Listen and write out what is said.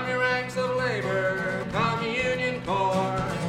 From your ranks of labor, come Union Corps.